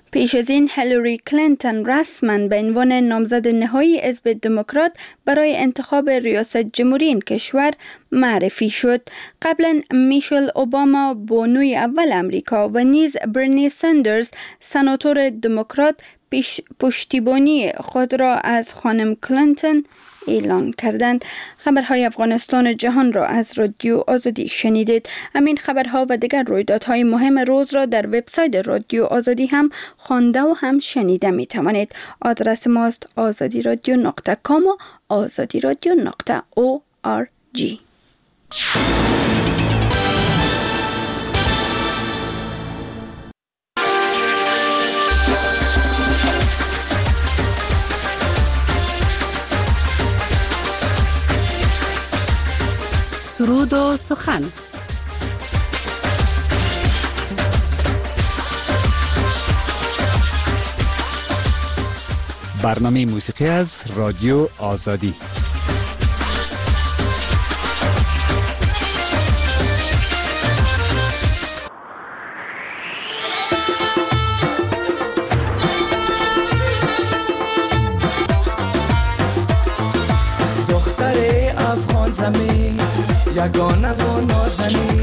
پیش از این هیلاری کلینتون رسما به عنوان نامزد نهایی حزب دموکرات برای انتخاب ریاست جمهوری این کشور معرفی شد. قبلا میشل اوباما بانوی اول امریکا و نیز برنی سندرز سناتور دموکرات پشتیبانی خود را از خانم کلینتون اعلان کردند. خبرهای افغانستان و جهان را از رادیو آزادی شنیدید. همین خبرها و دیگر رویدادهای مهم روز را در وبسایت رادیو آزادی هم خوانده و هم شنیده می توانید. آدرس ماست azadiradio.com و azadiradio.org. سرود و سخن. برنامه موسیقی از رادیو آزادی. دختر افغان زمین یگانه و نازنین.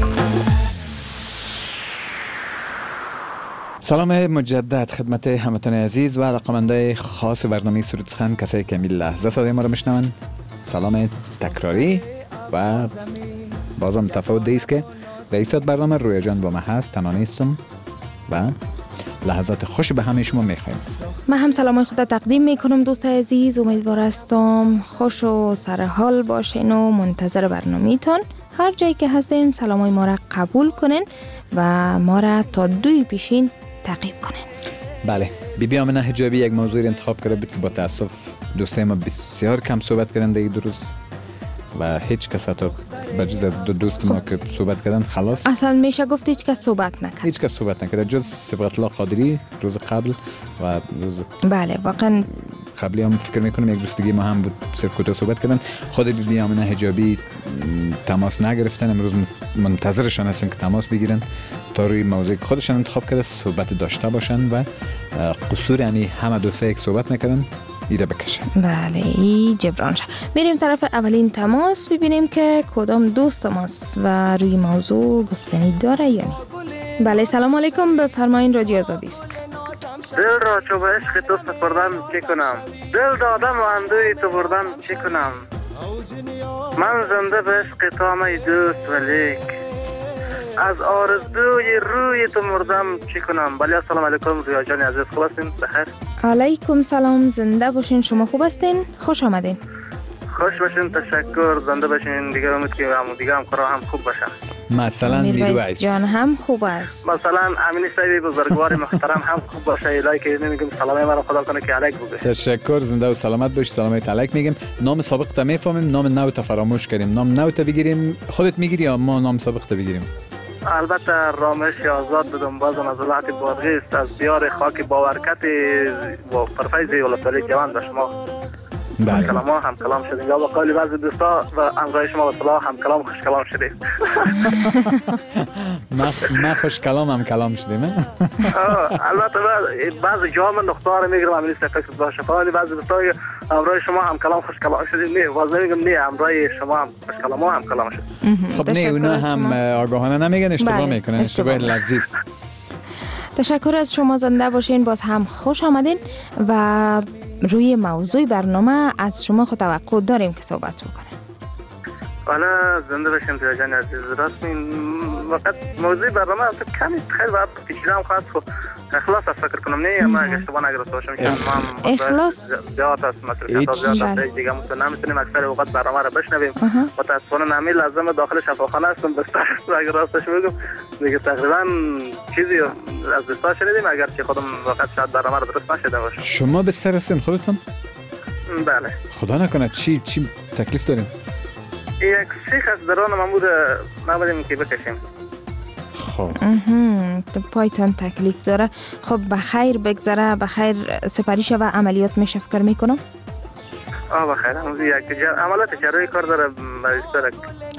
سلام مجدد خدمت همتون عزیز و علاقه‌مندان خاص برنامه سرود سخن، کسایی که می لحظه صدای ما رو میشنون. سلام تکراری و بازم تفاوت دیست که رئیس برنامه رویا جان با من هست، تنها نیستم و لحظات خوش به همه شما میخوایم. من هم سلام خدا تقدیم میکنم دوست عزیز. امیدوار هستم خوش و سر حال باشین و منتظر برنامه‌تون. هر جایی که هستین سلامای ما را قبول کنین و ما را تا 2 پیشین تعقیب کنین. بله، بیبی آمنه حجابی یک موضوع انتخاب کرده بود که با تاسف دوستای ما بسیار کم صحبت کردن دیگه درست و هیچ کس تا بجز از 2 دوست ما که صحبت کردن خلاص اصلا میشه گفت هیچ کس صحبت نکرد. هیچ کس صحبت نکرد جز صبغت الله قادری روز قبل و روز بله واقعا قبلی هم فکر میکنم یک دوستگی ما هم بود صرف کوتاه صحبت کردن. خود بیبی آمنه حجابی تماس نگرفتن، امروز منتظرشان هستیم که تماس بگیرن تا روی موضوعی که خودشان انتخاب کرده صحبت داشته باشن و قصور یعنی همه دو سه یک صحبت نکردن ایره بکشن. بله جبران شد. میریم طرف اولین تماس ببینیم که کدام دوست ماست و روی موضوع گفتنی داره یا نه. بله سلام علیکم، بفرمایین رادیو آزادی است. دل را چو به عشق تو سپردم چه کنم، دل دادم و اندوی تو بردم چه کنم. من زنده به عشق تو هم ای دوست ولیک، از آرزوی روی تو مردم چه کنم. بله السلام علیکم رویا جان عزیز، خوب هستین؟ بخیر. علیکم سلام، زنده باشین. شما خوب هستین؟ خوش آمدین. خوش باشین، تشکر. زنده باشین. دیگه امید که دیگه همکارا هم خوب باشن. مثلا میرویس جان هم خوب است. مثلا امین صاحب بزرگوار محترم هم خوب باشه. الهی که نمیگم سلام مرا خدا کنه که الک بگه. تشکر، زنده و سلامت باش. سلامت الک میگم. نام سابق تا میفهمیم، نام نو تا فراموش کردیم. نام نو تا بگیریم. خودت میگیری یا ما نام سابق تا بگیریم؟ البته رامش آزاد بدم باز نزلات بادغیست از دیار خاک باورکت با پرفیز ولسوالی جوان به شما. بله. کلام هم کلام شدیم یا با قول بعضی دوستا و همراه شما و صلاح هم کلام خوش کلام شدیم. ما خوش کلام هم کلام شدیم. البته بعضی جا من نقطه رو میگیرم همین فکر باشه فعالی بعضی دوستا همراه شما هم کلام خوش کلام شدیم. نه باز نمیگم نه همراه شما هم خوش کلام هم کلام شد. خب نه اونا هم آگاهانه نمیگن، اشتباه میکنن، اشتباه لفظی است. تشکر از شما، زنده باشین، باز هم خوش آمدین و روی موضوع برنامه از شما خود توقع داریم که صحبت بکنیم. حالا زنده باشین رویا جان عزیز. راست این وقت موضوع برنامه کمی خیلی وقت پیچیده هم خواست خب اخلاص فکر کنم. نه ما اشتباه نگرفته باشم که ما اخلاص زیاد است مصرفیات زیاد است دیگه نمیتونیم اکثر وقت برنامه رو بشنویم. متاسفانه نمی لازم داخل شفاخانه هستم بس اگر راستش بگم دیگه تقریبا چیزی از بسا شنیدیم اگر که خودم وقت شاید برنامه رو درست نشده باشه. شما به سر هستین خودتون؟ بله. خدا نکنه چی تکلیف دارین؟ یک سیخ از درون ما بود نبودیم که بکشیم. خب تو پایتان تکلیف داره. خب بخیر بگذره، بخیر سپری شو و عملیات میشه فکر میکنم. بخیر. یک عملیات جراحی کار داره مریض داره.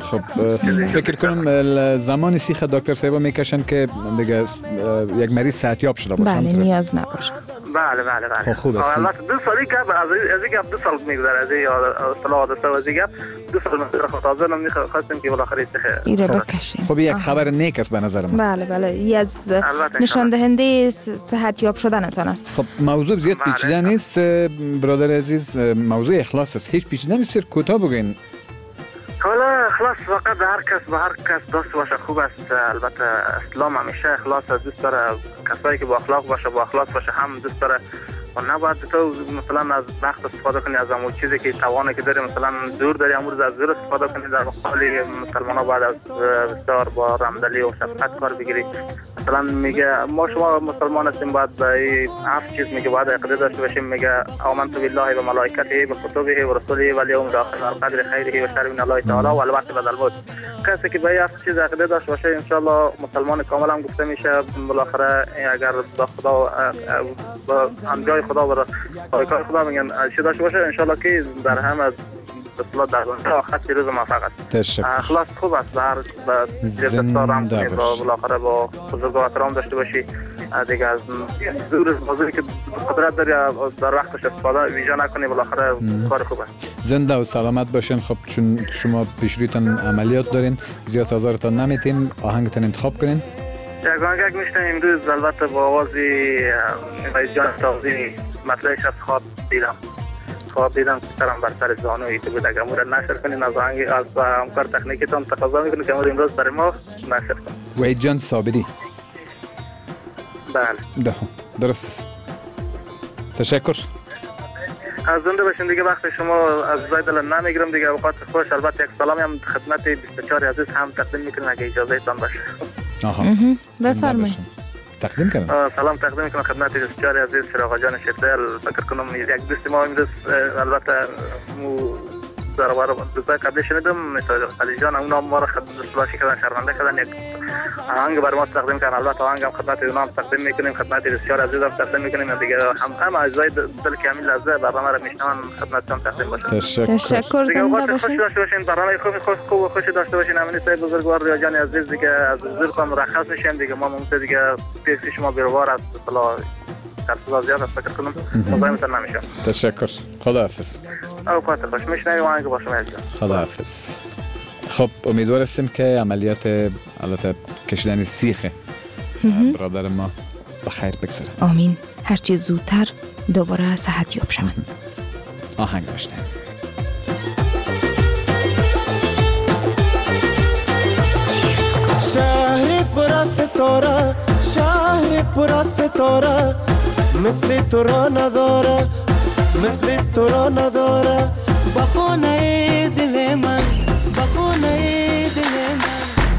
خب فکر کنم زمان سیخ دکتر صاحب میکشن که دیگه یک مریض صحتیاب شده باشه. بله نیاز نباشه. بله. خوب است. البته 2 سالی که از این گپ 2 سال میگذره، از این اصطلاح حادثه و از این گپ 2 سال میگذره. خب تازه نمیخواستیم که بالاخره ایره بکشیم. خب یک خبر نیک است به نظر من. بله ای از نشان دهنده صحتیاب شدنتان است. خب موضوع زیاد پیچیده نیست برادر عزیز، موضوع اخلاص است، هیچ پیچیده نیست، بسیار کوتاه بگین. حالا اخلاص فقط به هر کس داشته باشه خوب است. البته اسلام همیشه اخلاص دوست داره، کسایی که با اخلاق باشه هم دوست داره. و نباید تو مثلا از وقت استفاده کنی، از اون چیزی که توانه که داری، مثلا دور داری امروز از دور استفاده کنی. در مقابل مسلمان‌ها بعد از بسیار با رحمدلی و شفقت کار بگیری. مثلا میگه ما شما مسلمان هستیم، باید به این 7 چیز میگه باید عقیده داشته باشیم. میگه آمنت بالله و ملائکته و کتبه و رسله و الیوم الاخر و القدر خیره و شر من الله تعالی و الوقت بعد الموت. کسی که به این 7 چیز عقیده داشته باشه ان شاء الله مسلمان کامل هم گفته میشه. بالاخره اگر با خدا با انبیاء خدا و رسولان خدا میگن چی داشته باشه ان شاء الله که در هم از اصلاح در دنیا خط روز موفق است. اخلاص خوب است، به هر جلسه هم بالاخره با بزرگوار احترام داشته باشی. دیگه از دور موضوعی که قدرت داری در وقتش استفاده ویژه نکنی، بالاخره کار خوب است. زنده و سلامت باشین. خب چون شما پیش رویتان عملیات دارین زیاد آزارتان نمیتیم، آهنگتان انتخاب کنین. یک آهنگ میشنم امروز البته با آوازی وحید جان تازی. مطلعش از خواب دیدم که سرم بر سر زانوی تو بود. اگر مورد نشر کنین از آهنگ از همکار تکنیکتان تقاضا میکنه که مورد امروز برای ما نشر کنین. وحید جان صابری. بله درست است. تشکر. از زنده باشین دیگه. وقت شما از دل نمیگیرم دیگه. اوقات خوش. البته یک سلامی هم خدمت 24 عزیز هم تقدیم میکنم اگه اجازه تان باشه. بفرمایید. تقدیم کنم. سلام تقدیم میکنم خدمت 24 عزیز شیراغ جان شتل. فکر کنم یک دوست ما امروز البته در باره دوستای قبلی شنیدم مثل علی جان اونها ما را خدمت کردن، شرمنده کردن. یک آهنگ برای ما تقدیم کردن. البته آهنگ هم خدمت اونها هم تقدیم میکنیم، خدمت بسیار عزیز هم تقدیم میکنیم دیگه. هم اعضای دل کامل لحظه برنامه را میشنون خدمتتون تقدیم باشه. تشکر. زنده باشین. خوش باشین. برنامه خوش داشته باشین. امین صاحب بزرگوار ریا جان عزیز دیگه از زیر مرخص میشیم دیگه. ما ممکن دیگه پیش شما بیروار است اصلا درصد زیاد است فکر کنم مزاحمتون نمیشم. تشکر. خداحافظ. اوقات خوش. میشنویم آهنگ با شما عزیز. خداحافظ. خب امیدوار هستیم که عملیات البته کشیدن سیخ برادر ما بخیر بگذره. آمین. هرچی زودتر دوباره صحتیاب شوند. آهنگ بشنویم. شهر پر ستاره، شهر پر ستاره، مثل تو را نداره، مثل تو را نداره. بخونه دل من، بخونه دل من.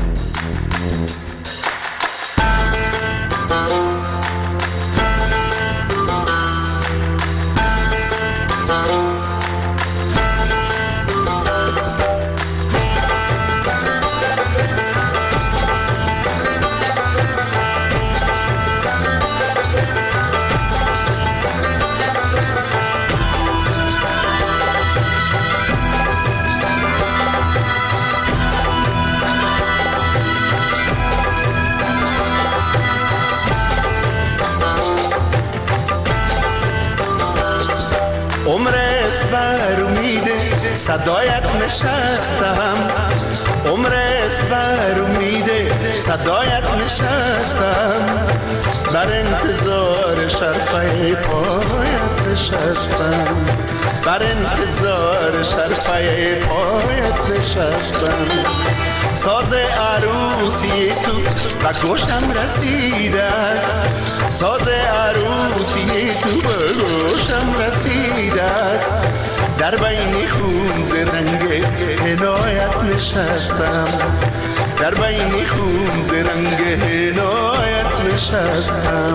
عمرست بر امیده صدایت نشستم، عمرست بر امیده صدایت نشستم، بر انتظار شرفه پایت نشستم، بر انتظار شرفه پایت نشستم. ساز عروسی تو به گوشم رسیده است، ساز عروسی تو به گوشم رسیده است، در بین خون ز رنگ عنایت نشستم، در بین خون ز رنگ عنایت نشستم.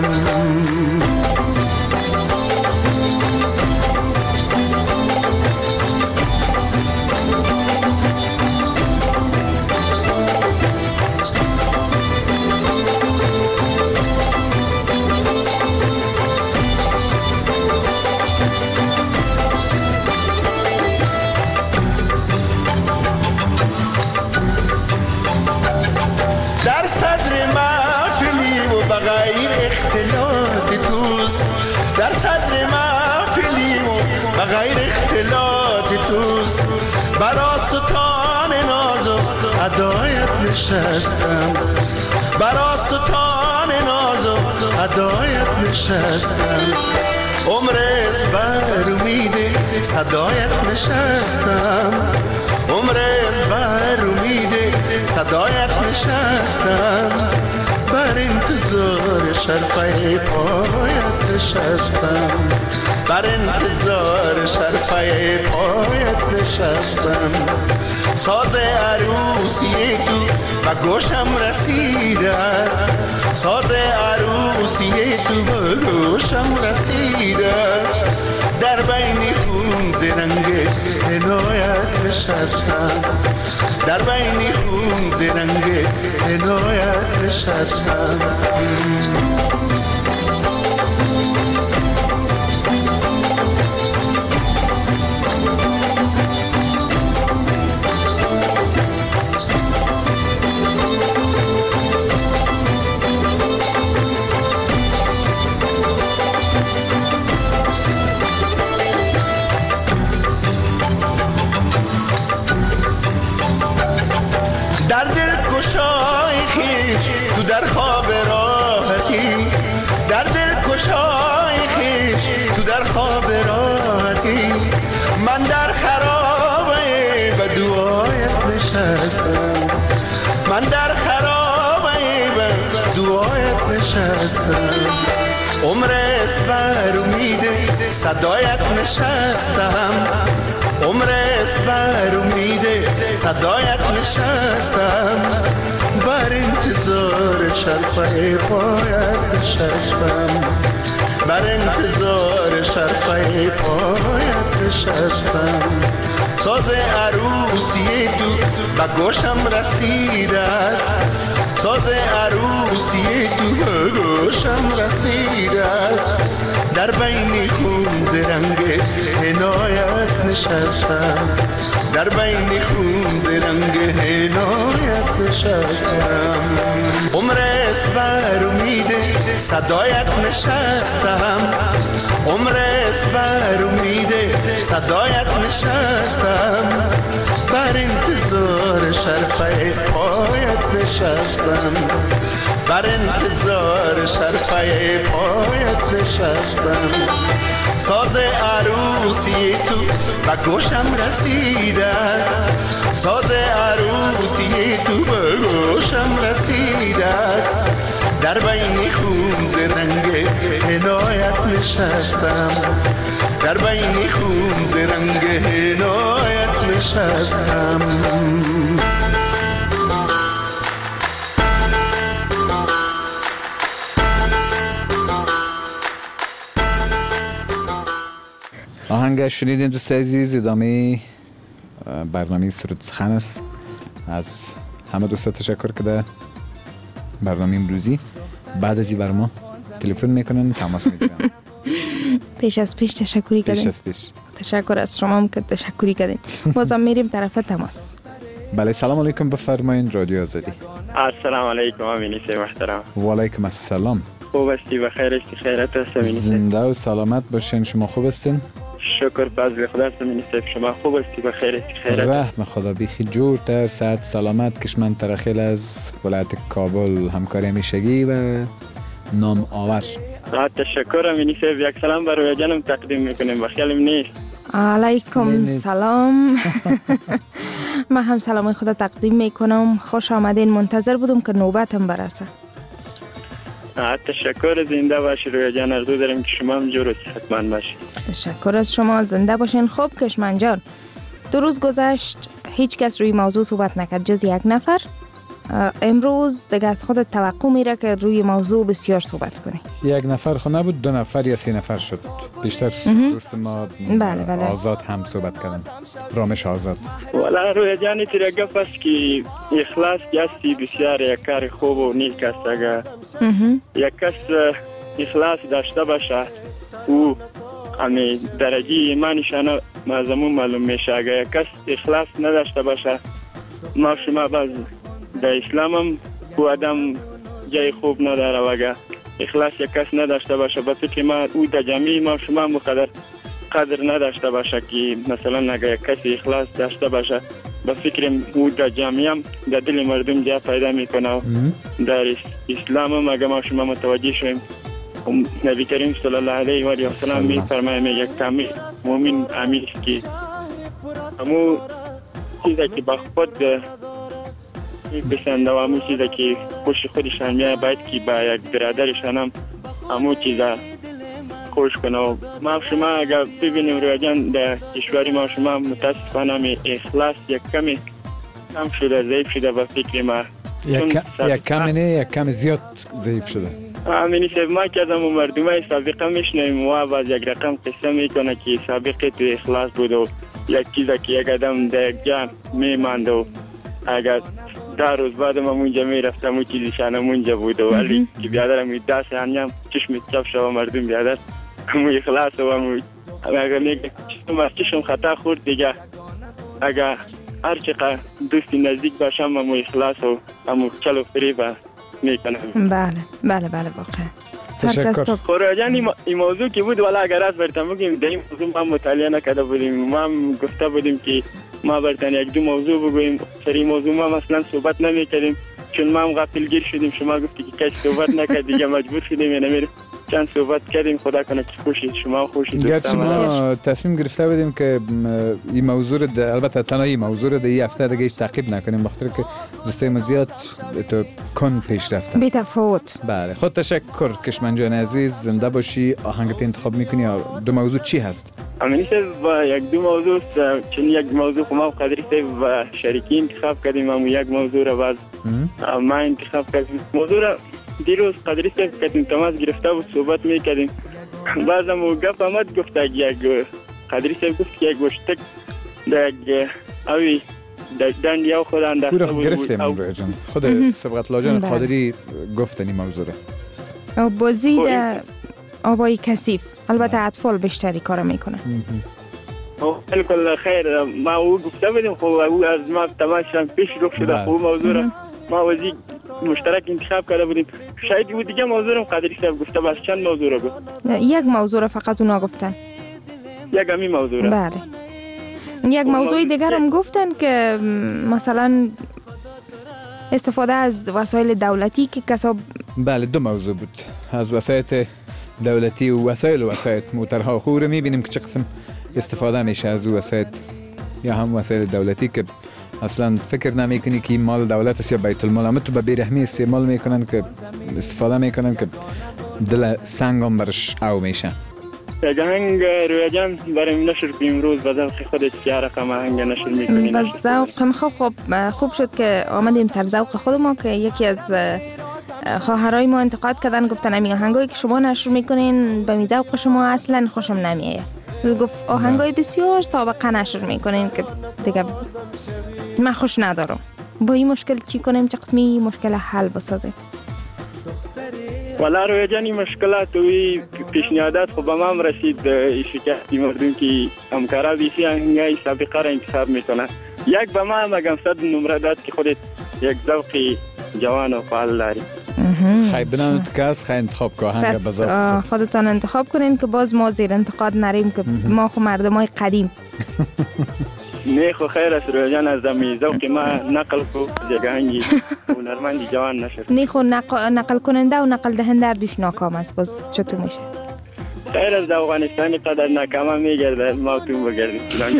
در صدر محفلیم و غیر اختلاط توست برا ستان ناز و ادایت نشستم برا ستان ناز و ادایت نشستم عمرست بر امید صدایت نشستم عمرست بر امید صدایت نشستم بر انتظار شرفه پایت نشستم بر انتظار شرفه پایت نشستم ساز عروسی تو و گوشم رسیده است ساز عروسی تو و گوشم رسیده است در بین خون زرنگ عنایت نشستم در بین خون زرنگ عنایت نشستم در دل کشای خیش تو در خواب راحتی در دل کشای خیش تو در خواب راحتی من در خرابه به دعایت نشستم من در خرابه به دعایت نشستم عمرست بر امید صدایت نشستم عمرست بر امید صدایت نشستم بر انتظار شرفه پایت نشستم بر انتظار شرفه پایت نشستم ساز عروسی تو به گوشم رسیده است ساز عروسی تو به گوشم رسیده است در بین خون زرنگ عنایت نشستم در بین خون زرنگ عنایت نشستم عمرست بر امید صدایت نشستم عمرست بر امید صدایت نشستم بر انتظار شرفه پایت نشستم بر انتظار شرفه پایت نشستم ساز عروسی تو به گوشم رسیده است ساز عروسی تو به گوشم رسیده است در بین خون زرنگ عنایت نشستم در بین خون زرنگ عنایت نشستم آهنگ شنیدین دوست عزیز ادامه برنامه سرود سخن است از همه دوستا تشکر که برنامه امروزی بعد از این بر ما تلفن میکنن تماس میگیرن پیش از پیش تشکری کردین پیش از پیش تشکر از شما هم که تشکری کردین بازم میریم طرف تماس بله سلام علیکم بفرمایین رادیو آزادی السلام علیکم امینی محترم و علیکم السلام خوب هستی بخیر هستی خیرت هست امینی زنده و سلامت باشین شما خوب هستین شکر فضل خدا است امینی شما خوب هستی بخیر هستی خیرت رحم خدا بیخی جور تر صحت سلامت کشمن ترخیل از ولایت کابل همکاری همیشگی و نام آور تشکر امینی یک سلام برای جانم تقدیم میکنیم بخیالم نیست علیکم سلام من هم سلام خدا تقدیم میکنم خوش آمدین منتظر بودم که نوبتم برسه تشکر زنده باشی رویا جان آرزو داریم که شما هم جور و صحتمند باشید تشکر از شما زنده باشین خوب کشمن جان 2 روز گذشت هیچ کس روی موضوع صحبت نکرد جز یک نفر امروز دیگه از خودت توقع میره که روی موضوع بسیار صحبت کنی یک نفر خود نبود 2 نفر یا 3 نفر شد بیشتر دوست ما بله. آزاد هم صحبت کردن رامش آزاد والا روی جانی تیر گپ است که اخلاص جستی بسیار یک کار خوب و نیک است اگر یک کس اخلاص داشته باشه او امی درجه ایمانشان مازمون معلوم میشه اگر یک کس اخلاص نداشته باشه ما شما باز در اسلام هم او آدم جای خوب نداره و اگر اخلاص یک کس نداشته باشه، به فکر ما او در جامعه ما شما مقدر قدر نداشته باشه که مثلا اگر یک کسی اخلاص داشته باشه به فکر او در جامعه هم در دل مردم جا پیدا میکنه. در اسلام هم اگر ما شما متوجه شویم نبی کریم صلی الله علیه و آله و سلم میفرماید یک کامل مؤمن امیر که همون چیزی که با خود بسنده و همون چیزی که خوش خودشان میاد باید که با یک برادرشان هم همون چیزا خوش کنه. و ما شما اگر ببینیم رویا جان در کشوری ما شما متاسفانه اخلاص یک کمی کم شده، ضعیف شده به فکر ما. یک کمی نه، یک کمی زیاد ضعیف شده. امینی صاحب ما که از همون مردمای سابقه میشنیم و باز یک رقم قصه میکنه که سابقه تو اخلاص بود و یک چیزی که یک آدم در یک جا میماند و اگر 10 روز بعد ما اونجا میرفتم اون چیزیشان اونجا بود و ولی که بیادرم این دست هنیم چشم چپ شد و مردم بیادر همون اخلاص و همون اگر میگه چشم خطا خورد دیگه اگر هر چقدر دوستی نزدیک باشم همون اخلاص و همون چلو فریب میکنم. بله واقعا. تشکر. خوراجان این موضوع که بود والا اگر از برتن بگیم در این موضوع ما مطالعه نکرده بودیم، ما گفته بودیم که ما برتن یک دو موضوع بگویم، سری موضوع ما مثلا صحبت نمیکردیم چون ما هم غافلگیر شدیم. شما گفتی که کسی صحبت نکرد دیگه مجبور شدیم یعنی چند صحبت کردیم. خدا کنه که خوشید شما خوشید. گرچه ما تصمیم گرفته بودیم که این موضوع البته تنها این موضوع در این هفته دیگه تعقیب نکنیم بخاطر که دوستای ما زیاد تو کن پیش رفتن بی تفاوت. بله خود تشکر کشمن جان عزیز، زنده باشی. آهنگت انتخاب میکنی یا دو موضوع چی هست؟ امینی صاحب یک دو موضوع چون یک موضوع خما قدری صاحب و شریکی انتخاب کردیم، اما یک موضوع را باز ما انتخاب کردیم. موضوع را دیروز قدری صاحب کردیم تماس گرفته و صحبت میکردیم، بعضم و گفت آمد گفت یک قدری صاحب گفت که یک گوشتک در اوی در دندی او خود انداخته بود. گرفتیم روی جان خود سبقت لاجان قادری گفتن این موضوع را. بازی در آبای کثیف البته اطفال بیشتری کار میکنه. بالکل خیر. ما او گفته بودیم خب او از ما تماشا پیش رو شده خب موضوع را ما وزی مشترک انتخاب کرده بودیم. شاید او دیگه موضوع رو قدری صاحب گفته بس چند موضوع رو گفت؟ یک موضوع رو فقط اونا گفتن. یک همین موضوع رو؟ بله. یک موضوع دیگر هم گفتن که مثلا استفاده از وسایل دولتی که کسا. بله دو موضوع بود، از وسایل دولتی و وسایل موترها خور میبینیم که چه قسم استفاده میشه از وسایل یا هم وسایل دولتی که اصلا فکر نمیکنی که این مال دولت است یا بیت المال، اما تو به بیرحمی استعمال میکنن که استفاده میکنن که دل سنگ هم برش او میشه. یک آهنگ رویا جان برای نشر کنیم امروز به ذوق خودت چه رقم آهنگ نشر میکنیم؟ به ذوق هم خوب شد که آمدیم سر ذوق خود ما که یکی از خواهرای ما انتقاد کردن گفتن همین آهنگایی که شما نشر میکنین به می ذوق شما اصلا خوشم نمیاد. گفت آهنگای بسیار سابقه نشر میکنین که دیگه من خوش ندارم. با این مشکل چی کنیم؟ چه قسمی مشکل حل بسازیم؟ والا روی جانی مشکلات و پیشنهادات خب ما هم رسید شکستی مردم که همکارا بیسی آهنگای سابقه را انتخاب میکنن. یک به ما هم اگم صد نمره داد که خودت یک ذوقی جوان و فعال داری. خیلی بنام تو کس خیلی انتخاب که آهنگ بس خودتان انتخاب کنین که باز ما زیر انتقاد نریم که ما خو مردمای قدیم. نه خو خیر است روی جان از دمی ذوق ما نقل کو جگانگی هنرمندی جوان نشد. نه خو نقل کننده و نقل دهنده دوش ناکام است. باز چطور میشه؟ خیر از افغانستانی قدر ناکام میگرده ما تو بگردیم.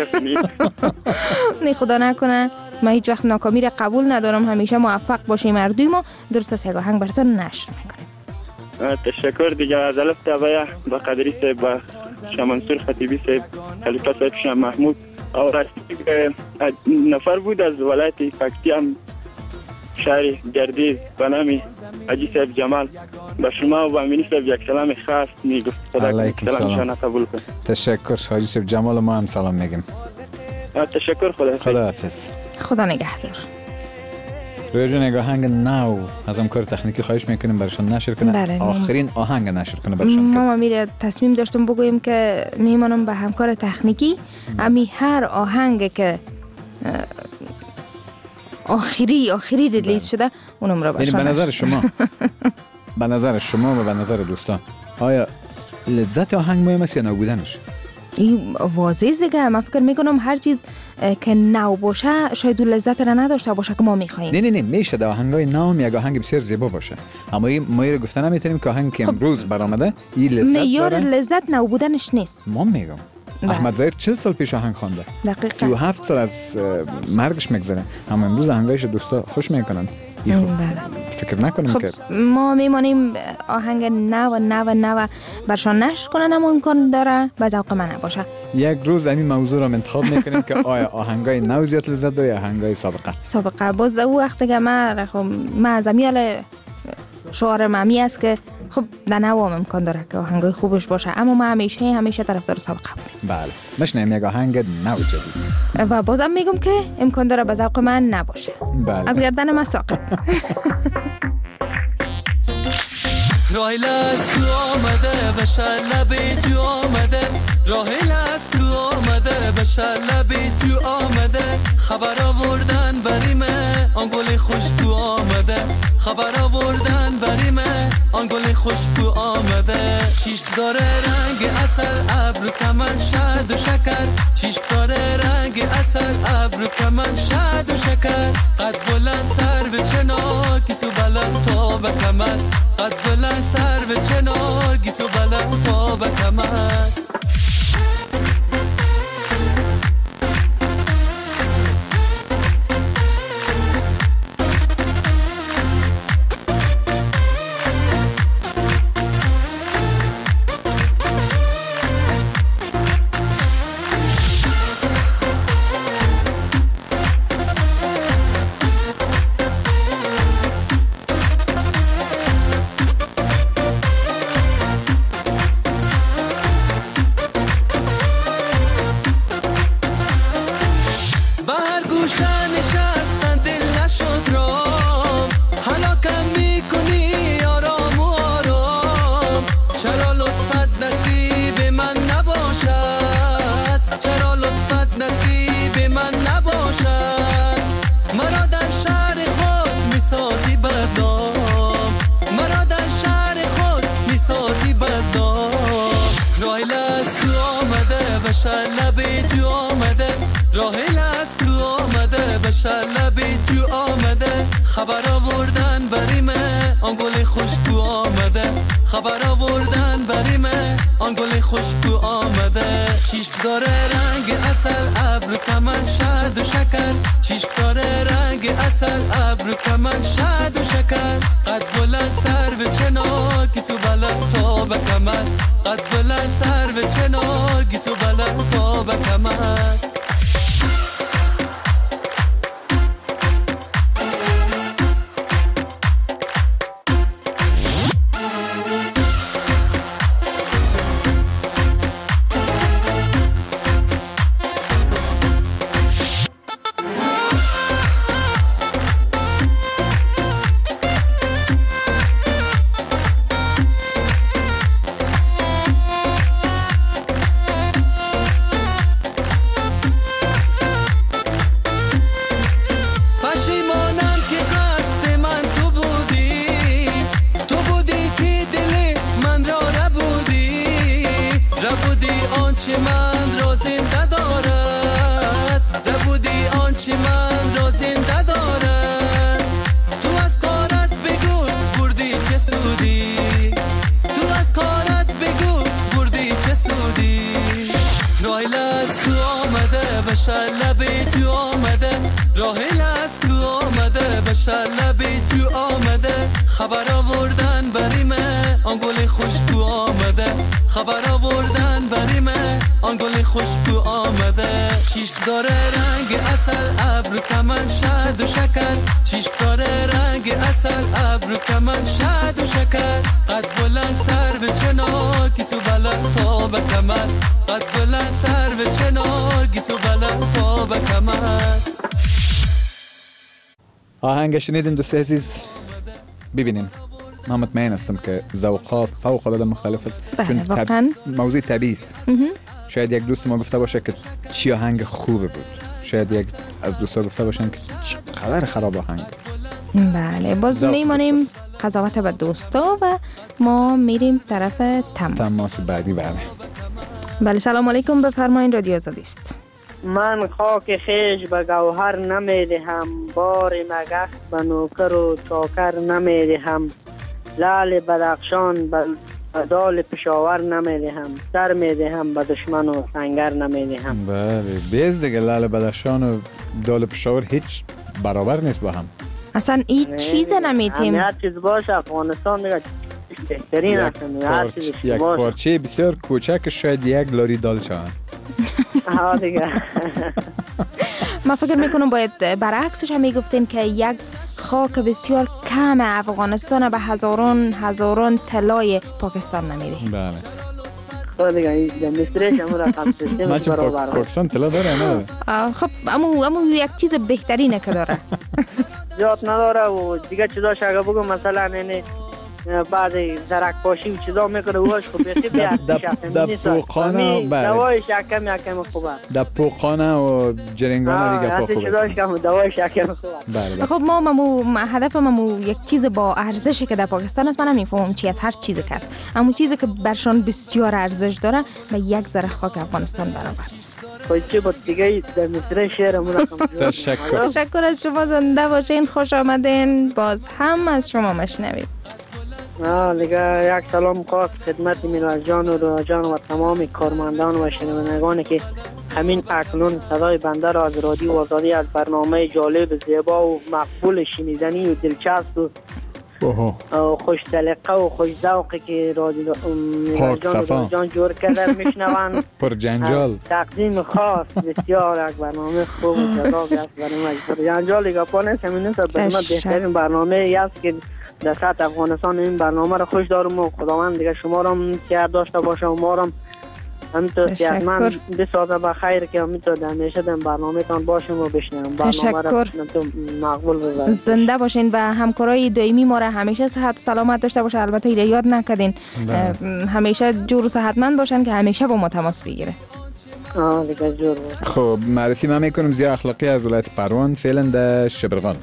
نه خدا نکنه. ما هیچ وقت ناکامی را قبول ندارم، همیشه موفق باشیم مردم ما. درست است یک آهنگ براتون نشر میکنیم. تشکر دیگه از الف تابعه با قدری صاحب با شمنصور خطیبی صاحب خلیفه صاحب شاه محمود او راستی نفر بود از ولایت فکتی هم شهر گردیز به نام حاجی صاحب جمال با شما و با امینی صاحب یک سلام خاص میگفت. خدا سلامشان قبول کن. تشکر حاجی صاحب جمال، ما هم سلام میگیم. تشکر. خدا حافظ. خدا نگهدار. روی جون یک آهنگ نو از همکار تکنیکی خواهش میکنیم برشان نشر کنه. بله آخرین آهنگ نشر کنه برشان. ما میره تصمیم داشتم بگویم که میمانم به همکار تکنیکی امی هر آهنگ که آخری ریلیز شده اونم را برشان. یعنی به نظر شما به نظر شما و به نظر دوستان آیا لذت آهنگ مهم است یا نبودنش؟ این واضح دیگه. من فکر میکنم هر چیز که نو باشه شاید لذت را نداشته باشه که ما میخوایم. نه میشه در آهنگای نو هم یک آهنگ بسیار زیبا باشه، اما ما رو گفتن نمیتونیم که آهنگ که امروز برآمده این لذت داره. معیار لذت نو بودنش نیست. ما میگم احمد ظاهر 40 سال پیش آهنگ خوانده، 37 سال از مرگش میگذره، اما امروز آهنگایش دوستا خوش میکنن. فکر نکنیم خب که ما میمانیم آهنگ نو برشان نشر کنن، اما امکان داره به ذوق من نباشه. یک روز همین موضوع رو انتخاب میکنیم که آیا آهنگای نو زیاد لذت داره یا آهنگای سابقه. باز در او وقت که من از امیال شعار ممی است که خب در نو هم امکان داره که آهنگای خوبش باشه، اما ما همیشه طرفدار سابقه بودیم. بله مشنیم یک آهنگ نو جدید و بازم میگم که امکان داره به ذوق من نباشه. بله. از گردن من ساقط. راهیل است تو آمده بشه لبی تو آمده، راهیل است تو آمده بشه لبی تو آمده، خبر آوردن بریمه آن گل خوش تو آمده، خبر آوردن بریمه آن گل خوش تو آمده، چشم داره رنگ اصل ابرو کمن شد و شکر، چشم داره رنگ اصل ابرو کمن شد و شکر، قد بلند سر به چنار کیسو بلند تا به کمر، قد بلند سر به چنار گیسو بلند تا به کمر. لبی تو آمده، راهیل است تو آمده بشه لبی تو آمده، خبر آوردن بریمه آن گل خوش تو آمده، خبر آوردن بریمه آن گل خوش تو آمده، چشم داره رنگ اصل ابرو کمن شد و شکر، چشم داره رنگ اصل ابرو کمن شد و شکر، قد بلند سر به چنار کیسو بلند تا به کمر، قد بلند سر به چنار گیسو بلند تا به کمر. لبی تو آمده، راهیل است تو آمده بشه لبی تو آمده، خبر آوردن بریمه آن گل خوش تو آمده، خبر آوردن بریمه آن گل خوش تو آمده، چشم داره رنگ اصل ابرو کمن شد و شکر، چشم داره رنگ اصل ابرو کمن شد و شکر، قد بلند سر به چنار کیسو بلند تا به کمر، قد بلند سر به چنار گیسو بلند تا به کمر. آهنگ شنیدیم دوست عزیز. ببینیم من مطمئن هستم که ذوق‌ها فوق العاده مختلف است، چون موضوع طبیعی است. شاید یک دوست ما گفته باشه که چی آهنگ خوبه بود، شاید یک از دوستا گفته باشن که چقدر خراب آهنگ. بله باز میمانیم قضاوت به دوستا و ما میریم طرف تماس بعدی. بله سلام علیکم، بفرمایید رادیو آزادی است. من خاک خیش به گوهر نمیدهم، بار مگس به نوکر و چاکر نمیدهم، لعل بدخشان به دال پشاور نمیدهم، سر میدهم به دشمن و سنگر نمیدهم. بله بیز دیگه، لعل بدخشان و دال پشاور هیچ برابر نیست با هم. اصلا این چیز نمیتیم. هر چیز باشه افغانستان دیگه بهترین است. یک پارچه بسیار کوچک شاید یک لاری دال شوند. ها دیگه. من فکر میکنم باید برعکسش هم میگفتین که یک خاک بسیار کم افغانستان به هزاران طلای پاکستان نمیده. بله. خب دیگه مصرش همون رقم سیستم برابر. پاکستان طلا داره نه؟ خب امو یک چیز بهترینه که داره. زیاد نداره و دیگه چیزاش اگه بگم مثلا نه بعضی درک پاشی و چیزا میکنه اوش خوب بیستی در پوخانه دوایش یکم خوبه، در پوخانه و جرنگانه دیگه پا خوبه، چیزاش کم دوایش یکم خوبه. خب ما هدفم یک چیز با ارزشی که در پاکستان است. من نمیفهمم چی از هر چیزی که است، اما چیزی که برشان بسیار ارزش داره و یک ذره خاک افغانستان برابر نیست. خب چی بود دیگه در مصر شعرمون تشکر از شما، زنده باشین، خوش آمدین، باز هم از شما مشنویم. دیگه یک سلام خاص خدمت میرواز جان و رویا جان و تمام کارمندان و شنوندگانی که همین اکنون صدای بنده را از رادیو آزادی از برنامه جالب زیبا و مقبول شنیدنی و دلچسب و خوش سلیقه و خوش ذوقی که رادیو جان جور کرده میشنوند. پر جنجال تقدیم خاص بسیار یک برنامه خوب و جذاب است برای ما. پر جنجال دیگه پانه همین است بهترین برنامه است که در سطح افغانستان این برنامه را خوش دارم و خداوند دیگه شما را سیاد داشته باشه و ما را همینطور سیادمند بسازه به خیر که همینطور همیشه در برنامه تان باشیم و بشنیم. تشکر، مقبول بذاریم. زنده باشین و همکارای دائمی ما را همیشه صحت و سلامت داشته باشه. البته ایره یاد نکدین همیشه جور و صحتمند باشن که همیشه با ما تماس بگیره. دیگه جور. خب معرفی من میکنم زیا اخلاقی از ولایت پروان، فعلا در شبرغان.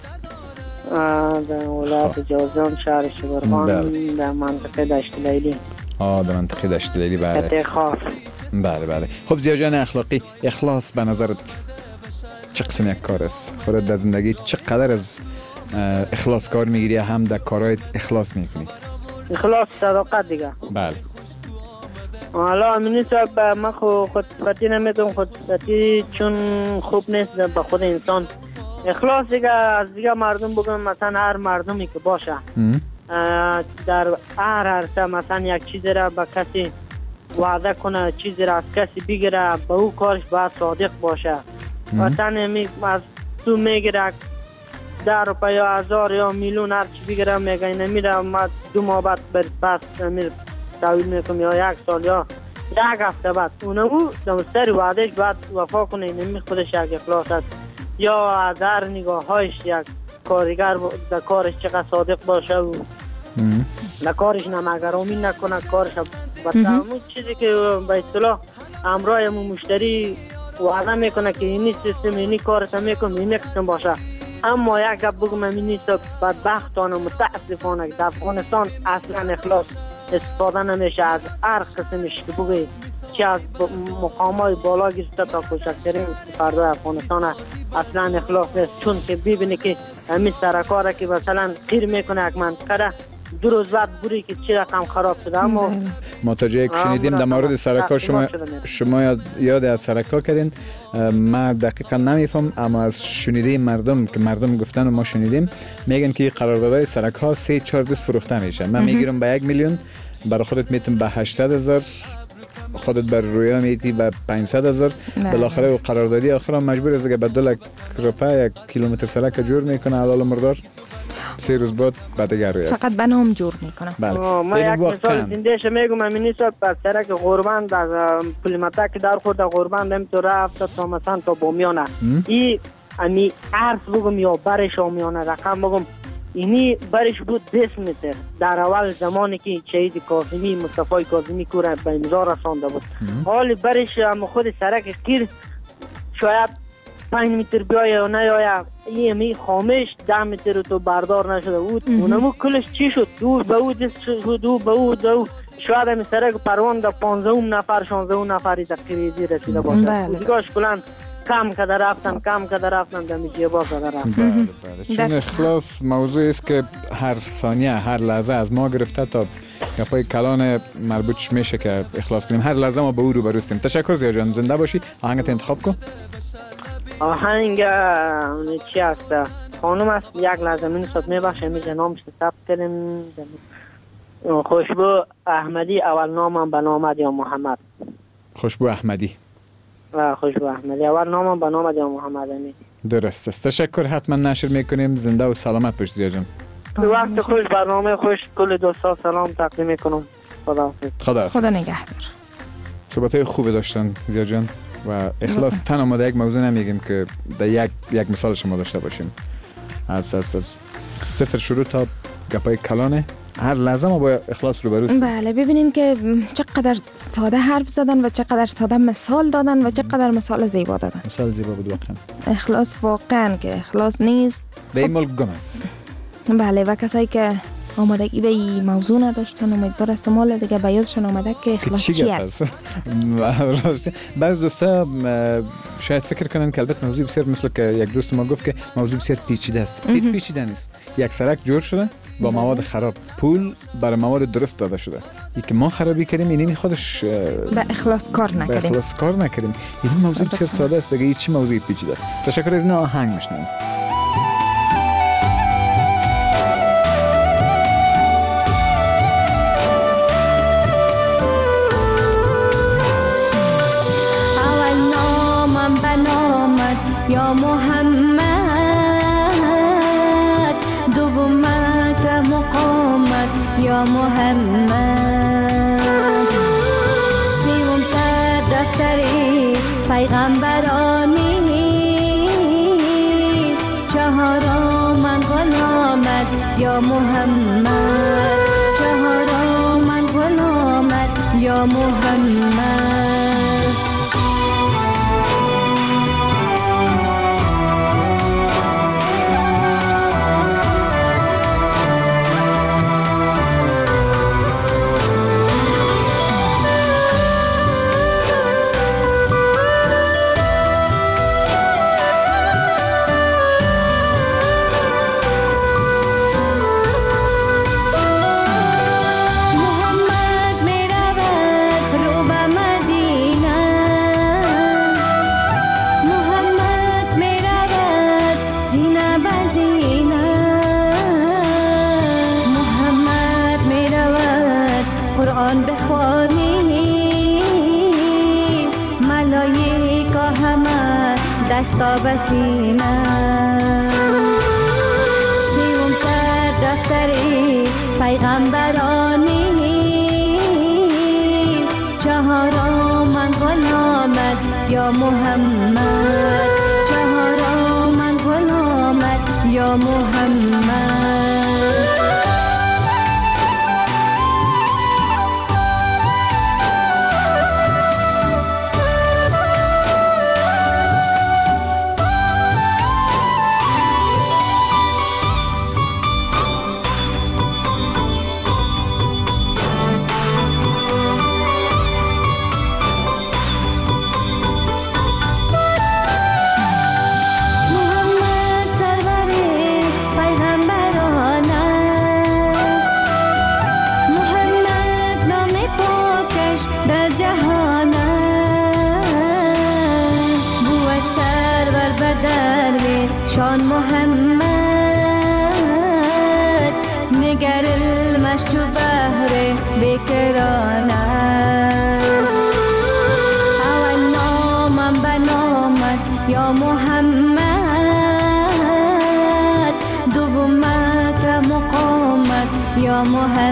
در ولایت جوزجان شهر شبرغان در منطقه دشت لیلی. در منطقه دشت لیلی. بله خاص. بله. خب زیا جان اخلاقی، اخلاص به نظرت چه قسم یک کار است؟ خودت در زندگی چقدر از اخلاص کار میگیری، هم در کارهایت اخلاص میکنی؟ اخلاص صداقت دیگه. بله. حالا امینی صاحب من خودصفتی نمیدونم، خودصفتی چون خوب نیست به خود انسان. اخلاص دیگه از دیگه مردم بگم مثلا هر مردمی که باشه در هر عرصه مثلا یک چیزی را به کسی وعده کنه، چیزی را از کسی بگیره، به او کارش باید صادق باشه. مثلا از تو میگیره 10 روپیه یا 1000 یا میلیون هر چی بگیره میگه اینه میره ما 2 ماه بعد بس امیر تحویل میکنم یا 1 سال یا 1 هفته بعد او در سر وعدهش باید وفا کنه. اینه خودش یک اخلاص است. یا از هر نگاه هایش یک کارگر در کارش چقدر صادق باشه و در کارش نمگرامی نکنه، کارش با تمام چیزی که به اصطلاح همراه مشتری وعده میکنه که اینی سیستم اینی کارش میکنه اینی قسم باشه. اما یک گپ بگم اینی بدبختانه متاسفانه در افغانستان اصلا اخلاص استفاده نمیشه از هر قسمش که بگی، چه از مقامای بالا گرفته تا کوچکترین فردا افغانستان اصلا اخلاص نیست. چون که ببینی که همین سرکاره که مثلا قیر میکنه یک منطقه را 2 روز بعد بوری که چی رقم خراب شده. اما ما تا جایی که شنیدیم در مورد سرکا شما یاد از سرکا کردین. من دقیقا نمیفهم اما از شنیده مردم که مردم گفتن و ما شنیدیم میگن که قراردادهای سرکا 3-4 روز فروخته میشه. من میگیرم به 1 میلیون، برای خودت میتونم به 800,000، خودت بر رویا میتی به 500,000. بالاخره و قراردادی آخر هم مجبور است که به 2 لک روپیه 1 کیلومتر سرک جور میکنه حلال مردار. 3 روز بعد دیگه روی است. فقط بنام جور میکنه. بله. ما یک مثال زندهش میگم امینی صاحب از سرک غوربند از پلیمتک در خود غوربند هم تو رفت تا مثلا تا بامیانه این امی عرض بگم یا برش آمیانه رقم بگم اینی برش بود 20 متر در اول زمانی که شهید کاظمی مصطفی کاظمی کور به امضا رسانده بود. حال برش هم خود سرک قیر شاید 5 متر بیای و نیای می خامش 10 متر تو بردار نشده بود اونمو کلش چی شد دور به او دست شد دور به او دو شاید همی سرک پروان در 15 نفر 16 نفری در قریزی رسیده باشه دیگاش کلان کم کده رفتن در میجیبا کده رفتن. چون اخلاص موضوع است که هر ثانیه هر لحظه از ما گرفته تا گپای کلان مربوطش میشه که اخلاص کنیم. هر لحظه ما به او روبرو هستیم. تشکر زیا جان، زنده باشی. آهنگت انتخاب کن. آهنگ چی هست؟ خانم است یک لحظه من صد میبخشه میشه نامش ثبت کردیم. خوشبو احمدی اول نامم به نام یا محمد. خوشبو احمدی. خوشبو احمدی اول نامم به نام یا محمد. درست است. تشکر. حتما نشر میکنیم. زنده و سلامت باش زیا جان. وقت خوش، برنامه خوش، کل دوستا سلام تقدیم میکنم. خدا نگهدار. صحبت‌های خوب داشتن زیا جان و اخلاص تن آماده یک موضوع نمیگیم که در یک مثالش ما داشته باشیم. از صفر شروع تا گپای کلانه هر لحظه ما با اخلاص روبروست. بله ببینین که چقدر ساده حرف زدن و چقدر ساده مثال دادن و چقدر مثال زیبا دادن. مثال زیبا بود واقعا. اخلاص واقعا که اخلاص نیست به این ملک گم است. بله و کسایی که آمادگی به این موضوع نداشتن امیدوار است مال دیگه به یادشون آمده که اخلاص چی است. بعض دوستا شاید فکر کنن که البته موضوع بسیار مثل که یک دوست ما گفت که موضوع بسیار پیچیده است. پیچیده نیست. یک سرک جور شده با مواد خراب، پول برای مواد درست داده شده. که ما خرابی کردیم اینی خودش به اخلاص کار نکردیم. این موضوع بسیار ساده است دیگه. هیچ موضوعی پیچیده است. تشکر. از این آهنگ میشنویم. یا محمد دومک مقامت یا محمد سیوم سر دفتری پیغمبرانی چهارم غلامت یا محمد چهارم غلامت یا محمد دستا بسیمه سیوم سر دفتری پیغمبرانی چهارم غلامت یا محمد چهارم غلامت یا محمد شان محمد نگر المشت بحر بکران است اول نامم به نامت یا محمد دومک مقامت یا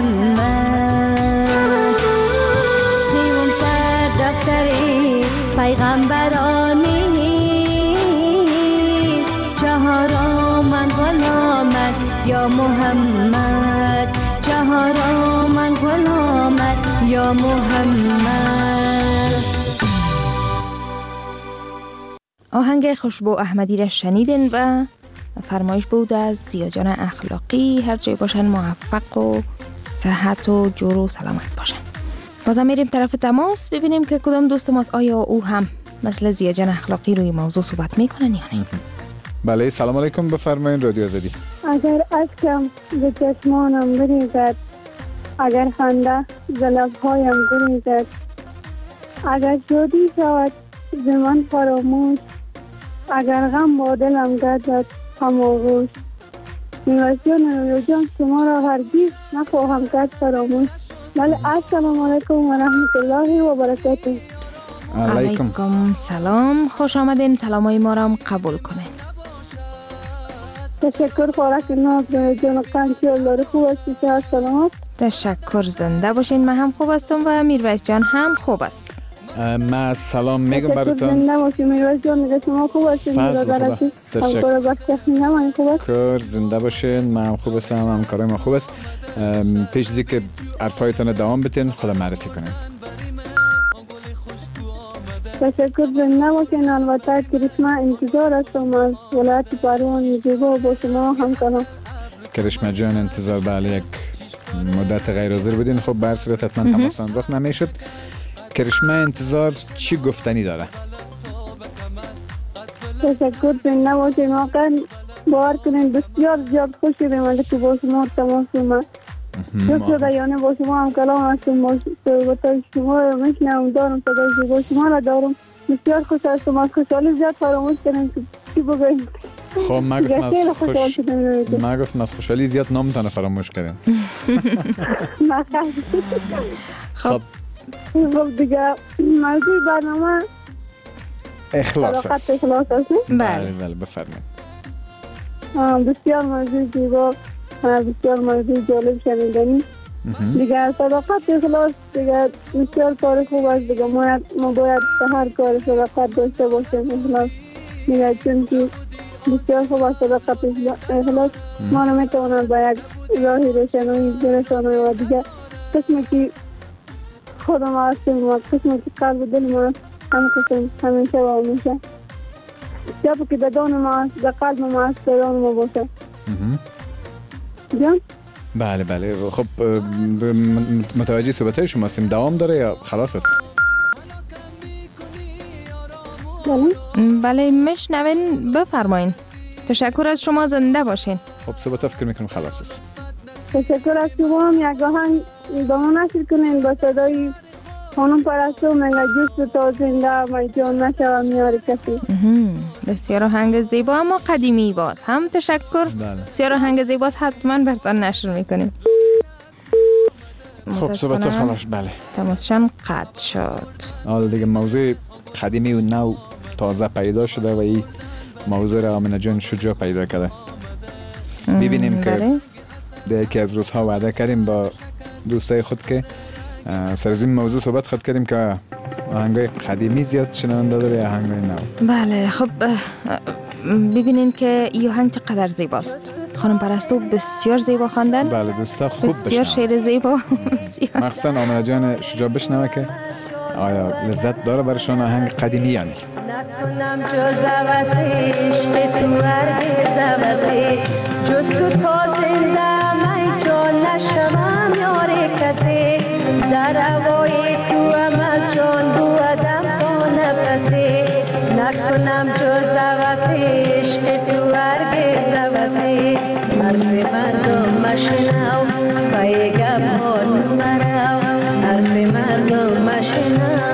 محمد سیوم سر دفتری پیغمبرانی چهارم غلامت یا محمد چهارم غلامت یا محمد آهنگ خوشبو احمدی را شنیدین و فرمایش بود از زیاجان اخلاقی. هر جای باشن موفق و صحت و جور و سلامت باشن. بازم میریم طرف تماس ببینیم که کدام دوست ماست، آیا او هم مثل زیاجان اخلاقی روی موضوع صحبت میکنن یا نه. بله سلام علیکم، بفرمایین رادیو آزادی. اگر اشکم به چشمانم گریزد، اگر خنده ز لبهایم گریزد، اگر شادی شود ز من فراموش، اگر غم با دلم گردد هماغوش، میوزیان رویا جان شما را هرگز نخواهم کرد فراموش. بله السلام علیکم و رحمت الله و برکاته. علیکم سلام، خوش آمدین. سلامای ما را هم قبول کنین. تشکر خوراک ناز جان قنچی الله خوب هستی که سلامت. تشکر، زنده باشین. من هم خوب هستم و میرویس جان هم خوب است. من سلام میگم براتون. زنده باشی میرویس جان، میگه شما خوب هستین. تشکر، زنده باشین. من هم خوب هستم، همکارای ما خوب است. پیش از اینکه حرفایتون دوام بدین خدا معرفی کنین. تشکر، زنده باشین. البته کریسما انتظار هستم از ولایت پروان زیبا با شما هم کنم. کریسما جان انتظار بله یک مدت غیر حاضر بودین. خب به هر صورت حتما تماسان رخ نمیشد. کریسما انتظار چی گفتنی داره؟ تشکر، زنده باشین. واقعا باور کنین بسیار زیاد خوش شدم که با شما تماس اومد. دوست شده یعنی با شما هم کلام هستم، با صحبتای شما رو میشنم، دارم صدای زیبا شما را دارم. بسیار خوش هستم. از خوشحالی زیاد فراموش کنیم که چی بگویم. خب من گفتم از خوشحالی زیاد نامتان فراموش کردیم. خب دیگه موضوع برنامه اخلاص است. بله بفرمایید. بسیار موضوع زیبا، بسیار موضوع جالب شنیدنی. دیگه صداقت اخلاص دیگه بسیار کار خوب است. دیگه ما باید هر کار صداقت داشته باشیم. اخلاص دیگه چون که بسیار خوب است صداقت اخلاص. ما نمیتواند با یک راهی روشنایی برسانه و دیگه قسمی که خودم هستیم و قسمی که قلب دل ما هست هم قسم همیشه و همیشه جب که دادان ما هست در قلب ما هست دادان ما باشه. جان؟ بله خب متوجه صحبت های شما هستیم. دوام داره یا خلاص است؟ بله میشنوین، بفرمایین. تشکر از شما، زنده باشین. خب صحبت فکر میکنم خلاص است. تشکر از شما. هم یک آهنگ با ما نشر کنین با صدای خانم پرستو میگه جست تا زنده می جان نشوم یار کسی. بسیار آهنگ زیبا اما قدیمی باز هم تشکر. بسیار آهنگ زیباست، حتما براتون نشر میکنیم. خب صحبت خلاص. بله تماسشان قطع شد. حالا دیگه موضوع قدیمی و نو تازه پیدا شده و این موضوع را آمنه جان شجاع پیدا کرده. ببینیم که در یکی از روزها وعده کردیم با دوستای خود که سر از این موضوع صحبت خود کردیم که آهنگای قدیمی زیاد شنونده داره یا آهنگای نو. بله خب ببینین که این آهنگ چقدر زیباست. خانم پرستو بسیار زیبا خواندن. بله دوستا خوب بسیار شعر زیبا. مخصوصا آمنه جان شجاع بشنوه که آیا لذت داره برشان آهنگ قدیمی یا نه. نکنم جز عوضی عشق تو هرگز عوضی جز تو تا زنده من جان نشوم یار کسی در هوای تو هم از جان بودم تا نفسی نکنم جز عوضی عشق تو هرگز عوضی حرف مردم مشنو پیگم ها تو مرو حرف مردم مشنو.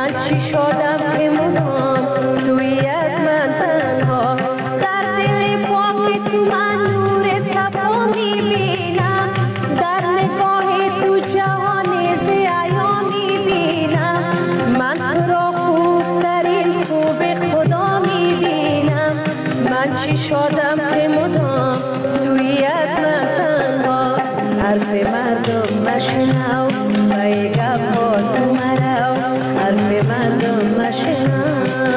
من چی شدم که مدام توی از من تنها در دل پاک تو من نور صفا میبینم در نگاه تو جهان زیبا میبینم من تو را خوبترین خوب خدا میبینم من چی شدم که مدام توی از من تنها حرف مردم مشنو و گپ ها تو مرو حرف مردم مشنو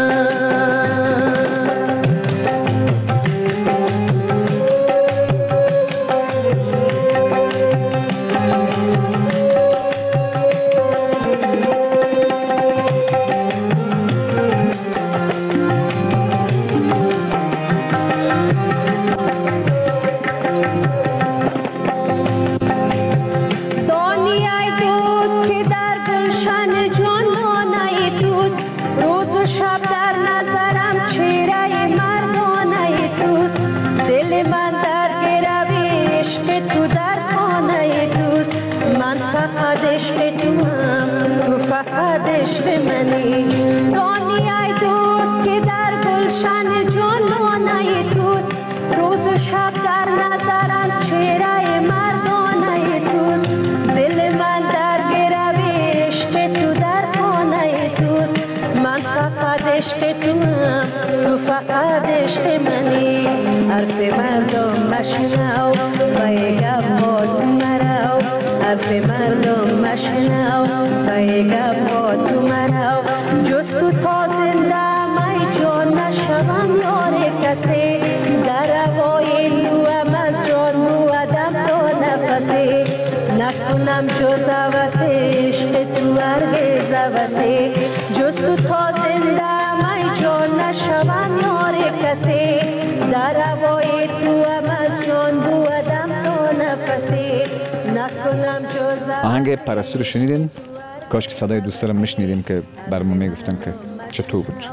دنیای دوست که در گلشن جانانه توست روز و شب در نظرم چهره مردانه توست دل من در گرو عشق تو در خانه توست من فقط عشق توام تو فقط عشق منی حرف مردم مشنو و گپ ها تو مرو حرف مردم مشنو و گپ ها تو مرو جز تو تا زنده می جان نشوم یار کسی در هوای تو هم از جان بودم تا نفسی نکنم جز عوضی عشق تو هرگز عوضی جز تو تا زنده می جان نشوم یار کسی در هوای تو هم از جان بودم تا نفسی نکنم جز آهنگ پرستو رو شنیدین؟ کاش که صدای دوست دارم میشنیدیم که برامون میگفتن که چطور بود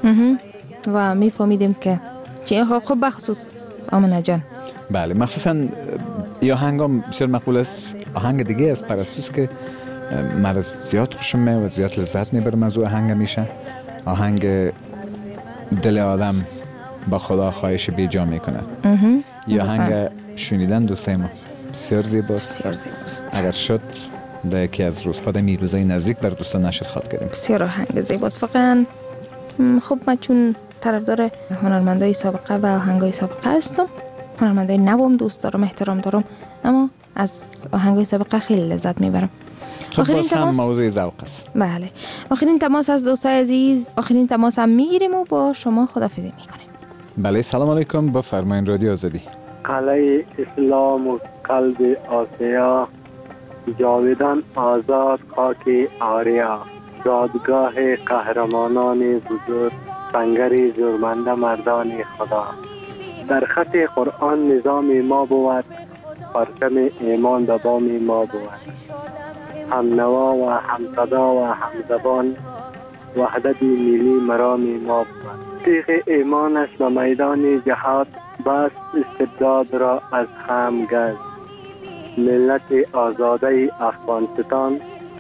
و میفهمیدیم که چه خوب بخصوص آمنه جان. بله مخصوصا این آهنگ هم بسیار مقبول است. آهنگ دیگه از پرستوست که من زیاد خوشم میاد و زیاد لذت میبرم از او آهنگ میشه آهنگ دل آدم با خدا خواهش بیجا میکنه. این آهنگ شنیدن دوستای ما بسیار زیباست. اگر شد در یکی از روزها در روزای نزدیک بر دوستان نشر خواد کردیم. بسیار آهنگ زیباست. واقعا خب من چون طرفدار هنرمندای سابقه و آهنگای سابقه هستم هنرمندای نوم دوست دارم احترام دارم اما از آهنگای سابقه خیلی لذت میبرم. آخرین تماس هم موضوع ذوق است. بله آخرین تماس از دوستای عزیز آخرین تماس هم میگیریم و با شما خداحافظی میکنیم. بله سلام علیکم بفرمایید رادیو آزادی. علی اسلام و قلب آسیا جاویدان آزاد خاک آریا دادگاه قهرمانان بزرگ سنگر زورمنده مردان خدا در خط قرآن نظام ما بود پرچم ایمان در بام ما بود هم نوا و هم صدا و هم زبان وحدت ملی مرام ما بود تیغ ایمانش به میدان جهاد بس استبداد را از هم گرد ملت آزاده افغانستان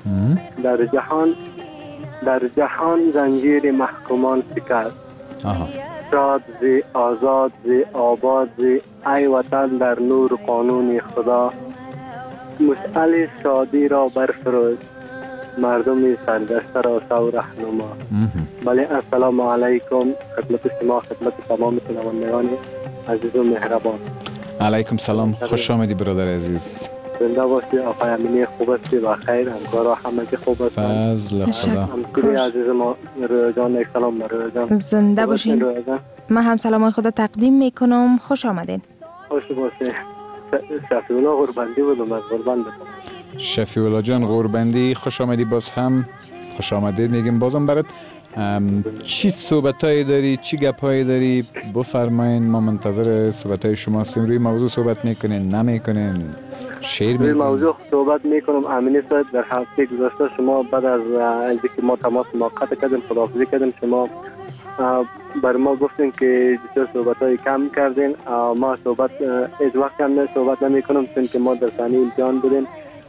در جهان زنجیر محکومان شکست شاد زی آزاد زی آباد زی ای وطن در نور قانون خدا مشعل شادی را برفروز مردم سرگشته را سو رهنما. بله السلام علیکم خدمت شما خدمت تمام شنوندگان عزیز و مهربان. علیکم سلام خوش آمدی برادر عزیز. زنده باشی آقای امینی خوب هستی و خیر همکارا همگی خوب هستی فضل خدا. همکاری عزیز ما رویا جان یک سلام رویا جان زنده باشین. من هم سلام خدا تقدیم میکنم خوش آمدین. خوش باشی. شفیع الله غوربندی بودم از غوربند. شفیع الله جان غوربندی خوش آمدی باز هم خوش آمدید میگیم بازم برات. چی صحبتایی داری چی گپایی داری بفرمایین ما منتظر صحبتای شما هستیم. روی موضوع صحبت میکنین نمیکنین شعر میکنین؟ روی موضوع صحبت میکنم امینی صاحب. در هفته گذشته شما بعد از اینکه ما تماس موقت کردیم خداحافظی کردیم شما بر ما گفتین که بسیار صحبتای کم کردین. ما صحبت از وقت هم صحبت نمی کنم چون که ما در ثانیه امتحان بودیم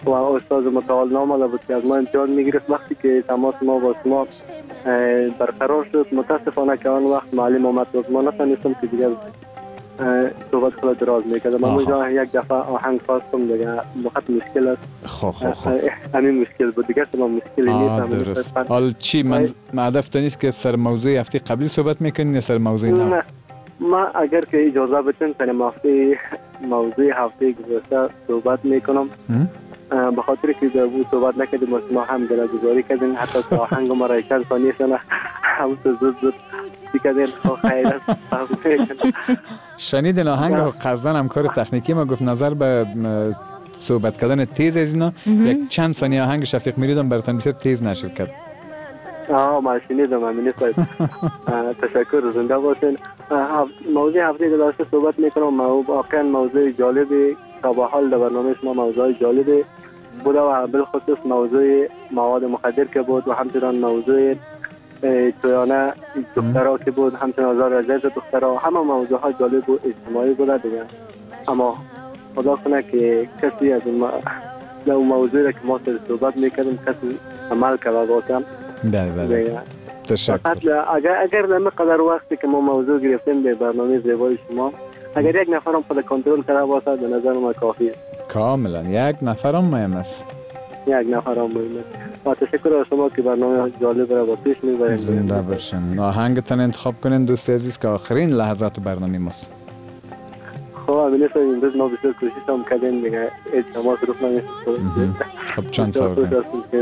و استاد متعال نامده بود که از ما امتحان میگرفت. وقتی که تماس ما با شما برقرار شد متاسفانه که آن وقت معلم آمد و ما نتونستم که دیگر صحبت خود دراز میکردم. اما یک دفعه آهنگ خواستم دیگه وقت مشکل است. خب همین مشکل بود دیگه، اصلا مشکلی نیست. درست. حال چی من هدف تو نیست که سر موضوع هفته قبلی صحبت میکنین یا سر موضوع نو؟ نه ما اگر که اجازه بدین سر موضوع هفته گذشته صحبت میکنم. به خاطر که در بود صحبت نکردیم ما هم گله‌گذاری کردیم، حتی که آهنگ ما را 1 ثانیه شنه هم تو زود کردیم. خیر است. شنیدین آهنگ رو قصدن همکار تکنیکی ما گفت نظر به صحبت کردن تیز از اینا یک چند ثانیه آهنگ شفیق میریدم براتون بسیار تیز نشد کرد. ما شنیدم همین است. تشکر، زنده باشین. موضوع هفته گذشته صحبت میکنم. واقعا موضوع جالبی تا به حال در برنامه شما موضوع جالبی بوده و بالخصوص موضوع مواد مخدر که بود و همچنان موضوع تویانه دخترها که بود، همچنان آزار رضایت دخترها، همه موضوع ها جالب و اجتماعی بوده دیگه. اما خدا کنه که کسی از اون موضوع که ما سر صحبت میکردیم کسی عمل کرده واقعا. بله تشکر. اگر در قدر وقتی که ما موضوع گرفتیم به برنامه زیبای شما اگر یک نفرم خود کنترل کرده باشه به نظر ما کافیه. کاملا یک نفرم مهم است. یک نفرم مهم است. و تشکر از شما که برنامه جالب را با پیش میبرید. زنده باشین. آهنگتان انتخاب کنین دوست عزیز که آخرین لحظات برنامه ماست. خب امینه امروز ما بسیار کوشش هم کردیم دیگه اجتماع رو نمیشه. خب چند ساوردیم؟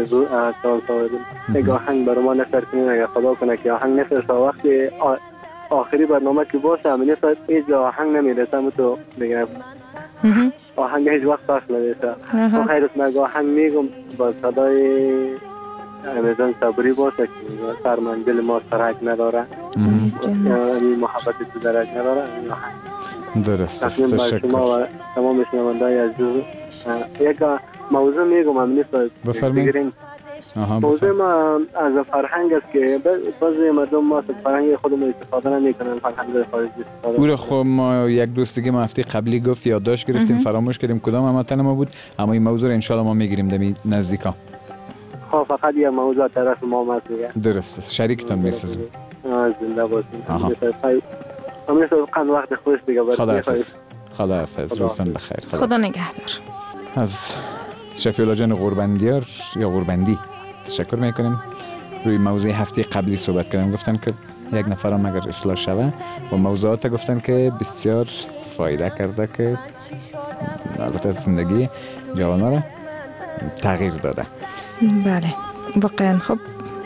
یک آهنگ برای ما نفر کنین اگر خدا کنه که آهنگ نفر تا وقتی آخری برنامه که باشه امینه صاحب هیچ آهنگ نمیرسه تو دیگه آهنگ هیچ وقت پخش نمیشه. خیر است من آهنگ میگم با صدای امیدوارم صبری باشه که سر منزل ما سرک نداره، یعنی محبت تو درک نداره. درست است. تشکر. و تمام شنونده‌های عزیز یک موضوع میگم امینه صاحب. بفرمایید. موضوع ما از فرهنگ است که بعضی مردم ما از فرهنگ خودمون استفاده نمیکنن، فرهنگ خارجی استفاده. او رو خب ما یک دوست دیگه ما هفته قبلی گفت یادداشت گرفتیم فراموش کردیم کدام همتن ما بود، اما این موضوع رو ان شاء الله ما میگیریم دمی نزدیکا. خب فقط یه موضوع طرف ما هست دیگه. درست است. شریکتان میسازیم. زنده باشین. امروز قند وقت خوش دیگه. خدا حافظ. روزتان بخیر. خدا نگهدار. از شفیولا جان قربندیار یا قربندی تشکر میکنیم. روی موضوع هفته قبلی صحبت کردیم، گفتن که یک نفرم اگر اصلاح شوه و موضوعات گفتن که بسیار فایده کرده که البته زندگی جوانا را تغییر داده. بله واقعا. خب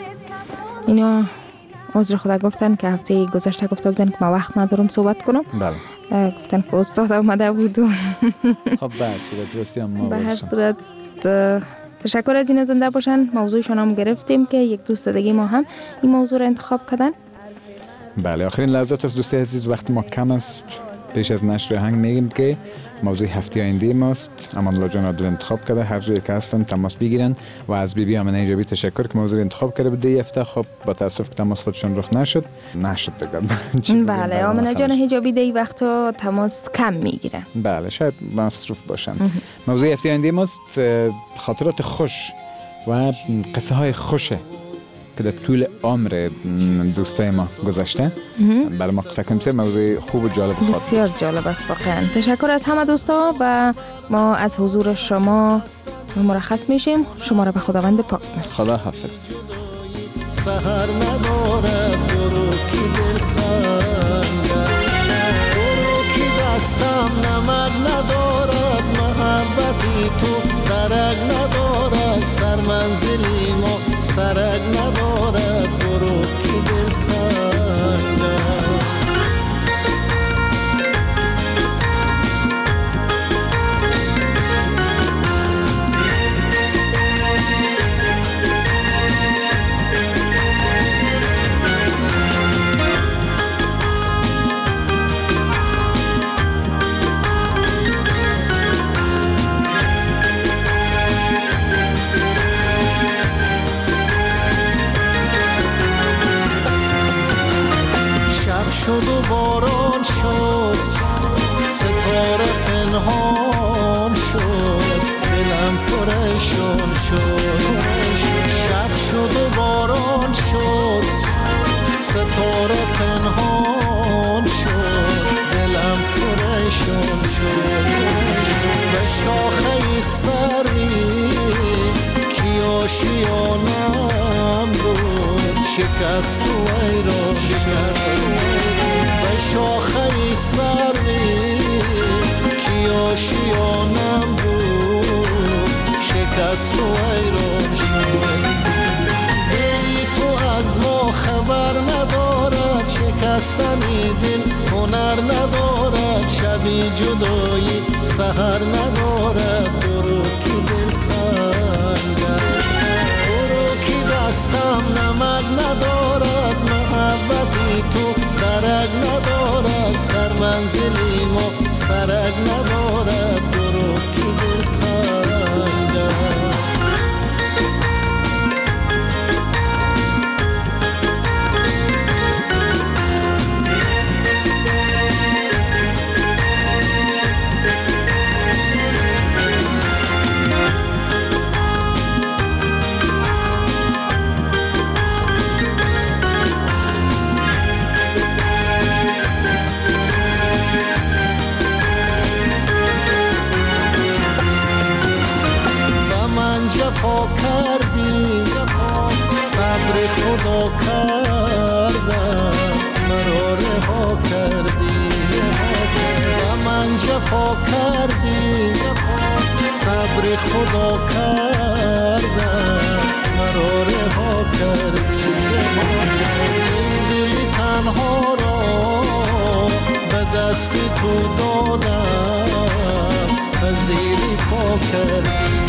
اینا عذر خدا گفتن که هفته گذشته گفته بودن که ما وقت ندارم صحبت کنم. بله گفتن که استاد آمده بود و خب به هر صورت تشکر از این زنده باشن. موضوعشون هم گرفتیم که یک دوست دیگه ما هم این موضوع رو انتخاب کردن. بله آخرین لحظات از دوست عزیز وقت ما کم است. پیش از نشر آهنگ میگیم که موضوع هفته آینده ماست. امان الله جان عادل انتخاب کرده، هر جایی که هستن تماس بگیرن و از بی آمنه ایجابی تشکر که موضوع انتخاب کرده بود دی هفته. خب با تاسف که تماس خودشون رخ نشد دیگه. بله آمنه جان ایجابی دی وقتا تماس کم میگیرن. بله شاید مصروف باشن. موضوع هفته آینده ماست خاطرات خوش و قصه های خوشه که در طول عمر دوستای ما گذشته. برای ما قصه کنیم. موضوع خوب و جالب خواهد. بسیار جالب است واقعا. تشکر از همه دوستا و ما از حضور شما مرخص میشیم. شما را به خداوند پاک میسپاریم. خدا حافظ. سحر نداره برو کی دلتنگه، برو کی دستم نمک ندارد، محبتی تو درک ندارد، سر منزلی ما سرک ندارد، برو کی دلتنگه. شد و باران شد، ستاره پنهان شد، دلم پر شکست و ایران و شاخه سروی کی آشیانم بود شکست و ایران شد دلی تو از ما خبر ندارد شکستنی دل هنر ندارد شبی جدایی سحر ندارد برو کی دل تنگه برو کی دستم نمک ندارد محبتی تو درک ندارد سر منزلی ما سرک ندارد برو کی دل تنگه جفا کردی صبر خدا کردم مرا رها کردی و من جفا کردی صبر خدا کردم مرا رها کردی دل تنها را به دست تو دادم و زیر پا کردی